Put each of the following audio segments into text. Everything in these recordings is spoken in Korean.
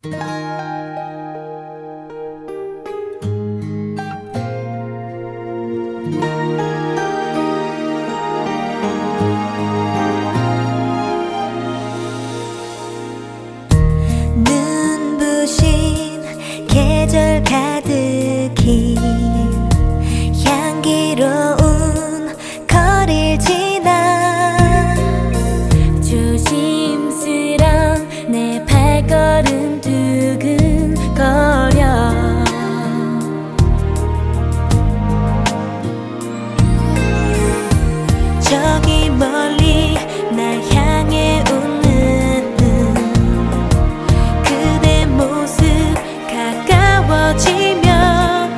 눈부신 계절 가득히 향기로운 거리를 지나 조심스런 내 발걸음 두근거려 저기 멀리 날 향해 웃는 그대 모습 가까워지면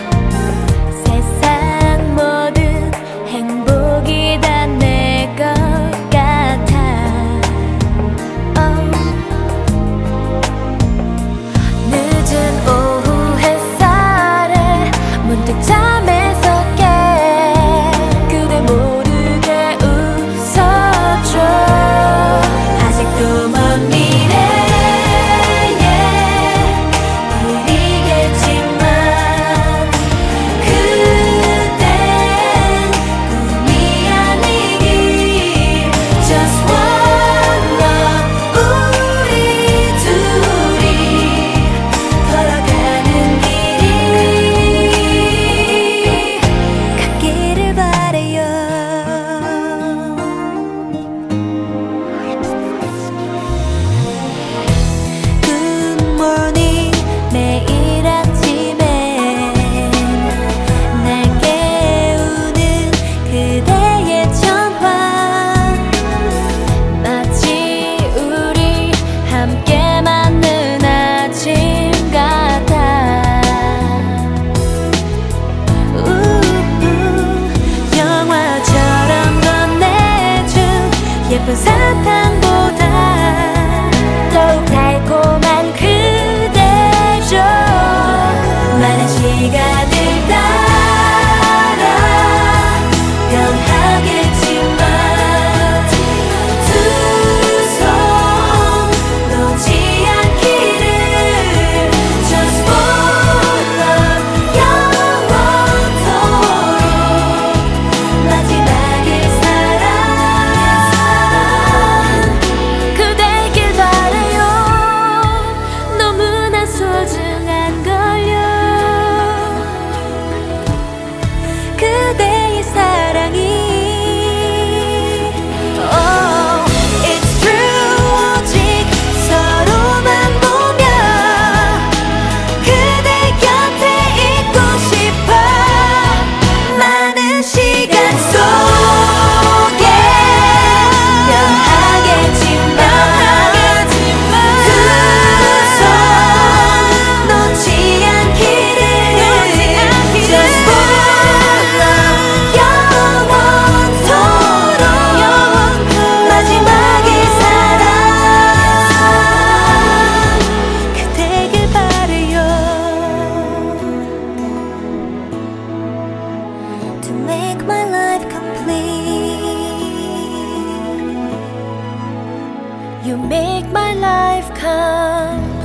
세상 모든 행복이 다 내 것 같아. 늦은 오후 햇살에 문득 잠에서 깨 그대 모르게 웃어줘. 아직도 먼 미래에 그리겠지만 그댄 꿈이 아니길. Just one love 우리 둘이 걸어가는 길이 같기를 바래요. Good morning 매일 아침에 날 깨우는 그대의 전화 마치 우리 함께 맞는 아침 같아. 영화처럼 건네준 예쁜 사탕보다 더욱 달콤한 그대죠. 많은 시간을 따라 변하겠지만 두 손 놓지 않기를. Just one love 영원토록 마지막일 사랑 그대길 바래요. 너무나 소중한 걸요. 그대의 사랑이 Oh, it's true. 오직 서로만 보며 그대 곁에 있고 싶어. 많은 시간 속에 변하겠지만 두 손 놓지 않기를. Just one love 영원토록 마지막일 사랑 그대길 바래요. To make my life complete, you make my life come